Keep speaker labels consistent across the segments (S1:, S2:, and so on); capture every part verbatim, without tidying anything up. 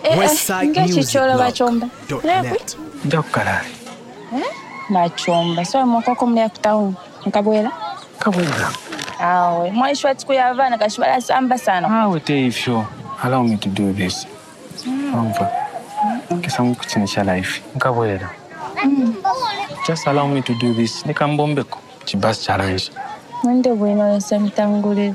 S1: Westside Music Blog.
S2: Dokala.
S1: Eh? Machomba. So mwako mle kutauni. Nkabwela?
S2: Kabwela.
S1: Awe, mwaishwa tiku ya vana kashibala samba sana.
S2: Awe teifyo. Allow me to do this. Ampa. Kisa mkuchinisha life. Nkabwela. Just allow me to do this. Nikambombeko. Chibas challenge.
S1: Mwende bueno yasa mitangule.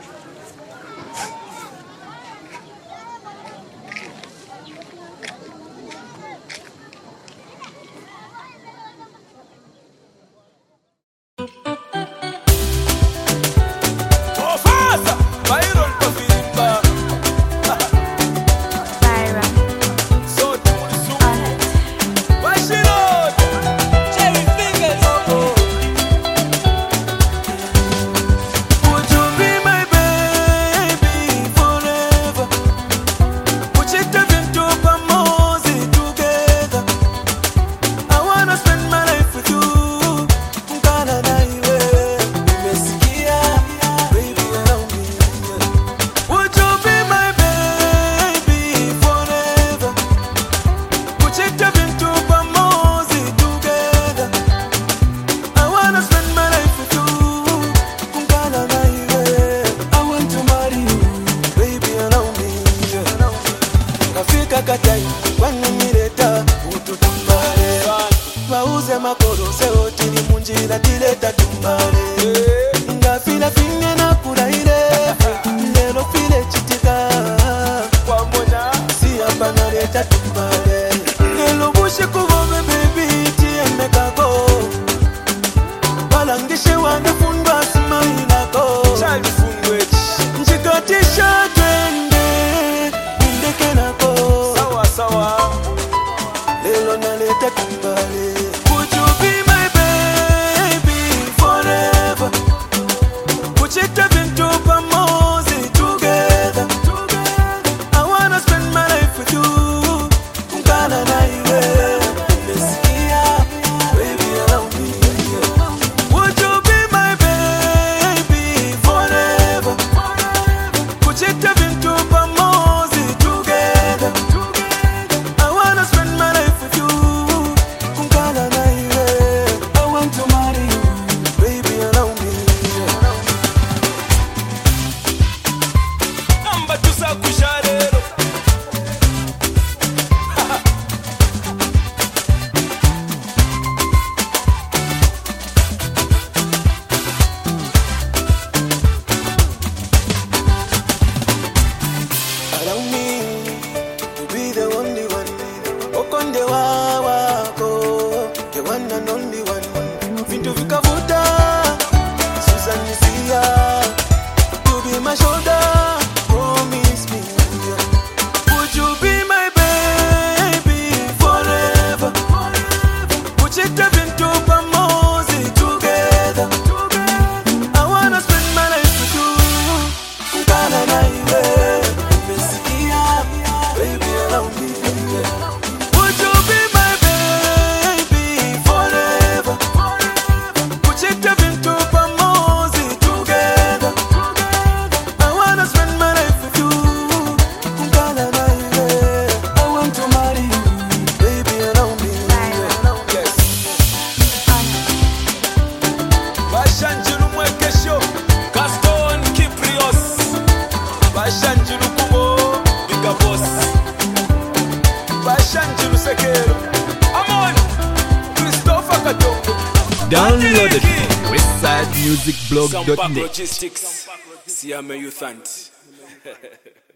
S3: Download it. Westside Music Blog dot net.
S4: Logistics. Siame Youth Hunt.